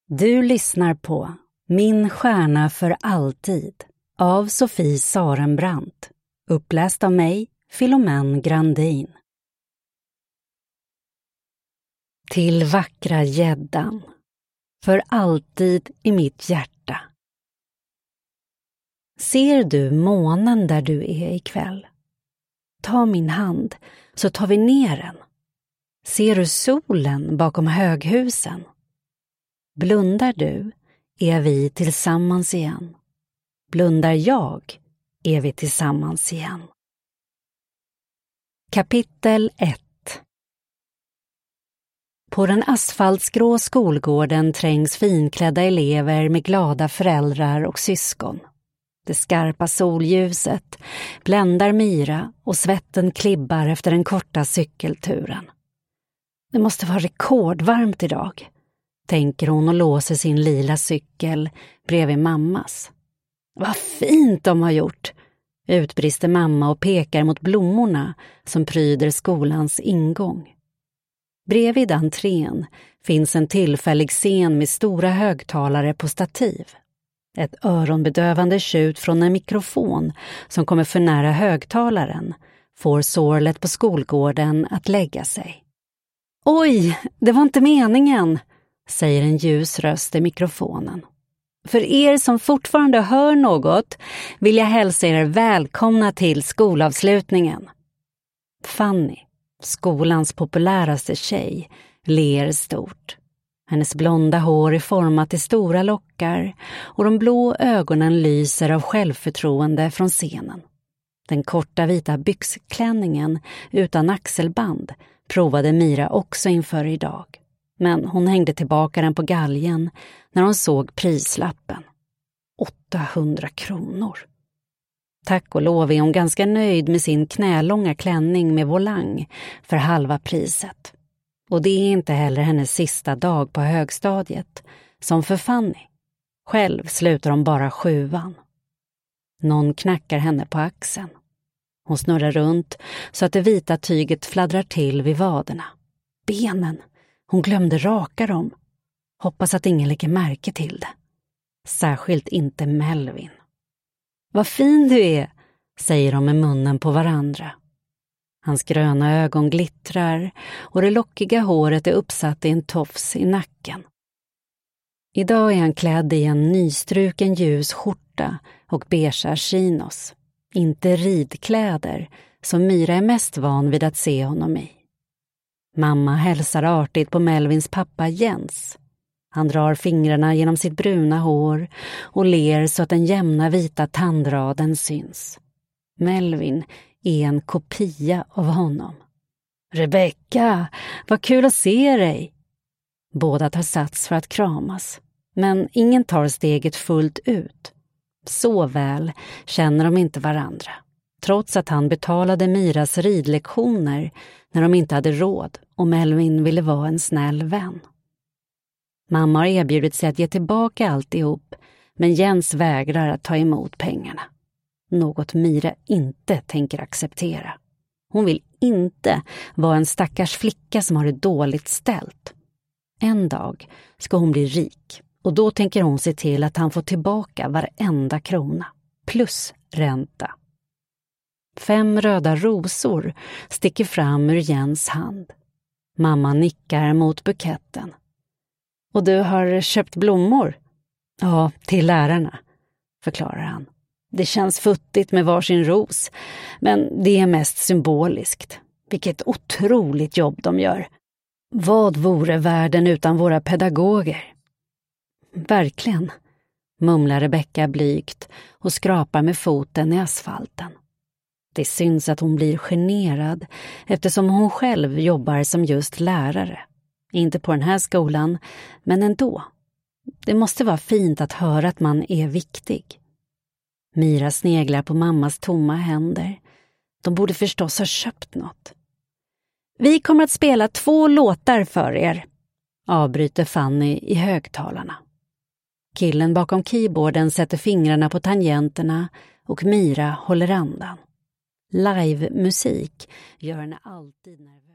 Du lyssnar på Min stjärna för alltid av Sofie Sarenbrant, uppläst av mig, Philomène Grandin. Till vackra gäddan, för alltid i mitt hjärta. Ser du månen där du är ikväll? Ta min hand så tar vi ner den. Ser du solen bakom höghusen? Blundar du är vi tillsammans igen. Blundar jag är vi tillsammans igen. Kapitel 1. På den asfaltsgrå skolgården trängs finklädda elever med glada föräldrar och syskon. Det skarpa solljuset bländar Mira och svetten klibbar efter den korta cykelturen. Det måste vara rekordvarmt idag, tänker hon och låser sin lila cykel bredvid mammas. Vad fint de har gjort, utbrister mamma och pekar mot blommorna som pryder skolans ingång. Bredvid entrén finns en tillfällig scen med stora högtalare på stativ. Ett öronbedövande tjut från en mikrofon som kommer för nära högtalaren får sorlet på skolgården att lägga sig. Oj, det var inte meningen, säger en ljus röst i mikrofonen. För er som fortfarande hör något vill jag hälsa er välkomna till skolavslutningen. Fanny, skolans populäraste tjej, ler stort. Hennes blonda hår är format i stora lockar och de blå ögonen lyser av självförtroende från scenen. Den korta vita byxklänningen utan axelband provade Mira också inför idag. Men hon hängde tillbaka den på galgen när hon såg prislappen. 800 kronor. Tack och lov är hon ganska nöjd med sin knälånga klänning med volang för halva priset. Och det är inte heller hennes sista dag på högstadiet, som för Fanny. Själv slutar hon bara 7:an. Någon knackar henne på axeln. Hon snurrar runt så att det vita tyget fladdrar till vid vaderna. Benen! Hon glömde raka dem. Hoppas att ingen lägger märke till det. Särskilt inte Melvin. Vad fin du är, säger de med munnen på varandra. Hans gröna ögon glittrar och det lockiga håret är uppsatt i en tofs i nacken. Idag är han klädd i en nystruken ljus skjorta och beigea chinos. Inte ridkläder som Mira är mest van vid att se honom i. Mamma hälsar artigt på Melvins pappa Jens. Han drar fingrarna genom sitt bruna hår och ler så att den jämna vita tandraden syns. Melvin är en kopia av honom. Rebecka, vad kul att se dig! Båda tar sats för att kramas, men ingen tar steget fullt ut. Så väl känner de inte varandra, trots att han betalade Miras ridlektioner när de inte hade råd och Melvin ville vara en snäll vän. Mamma har erbjudit sig att ge tillbaka alltihop, men Jens vägrar att ta emot pengarna. Något Mira inte tänker acceptera. Hon vill inte vara en stackars flicka som har det dåligt ställt. En dag ska hon bli rik och då tänker hon se till att han får tillbaka varenda krona, plus ränta. 5 röda rosor sticker fram ur Jens hand. Mamma nickar mot buketten. Och du har köpt blommor? Ja, till lärarna, förklarar han. Det känns futtigt med varsin ros, men det är mest symboliskt. Vilket otroligt jobb de gör. Vad vore världen utan våra pedagoger? Verkligen, mumlar Rebecka blygt och skrapar med foten i asfalten. Det syns att hon blir generad eftersom hon själv jobbar som just lärare. Inte på den här skolan, men ändå. Det måste vara fint att höra att man är viktig. Mira sneglar på mammas tomma händer. De borde förstås ha köpt något. Vi kommer att spela 2 låtar för er, avbryter Fanny i högtalarna. Killen bakom keyboarden sätter fingrarna på tangenterna och Mira håller andan. Live-musik gör henne alltid nervös.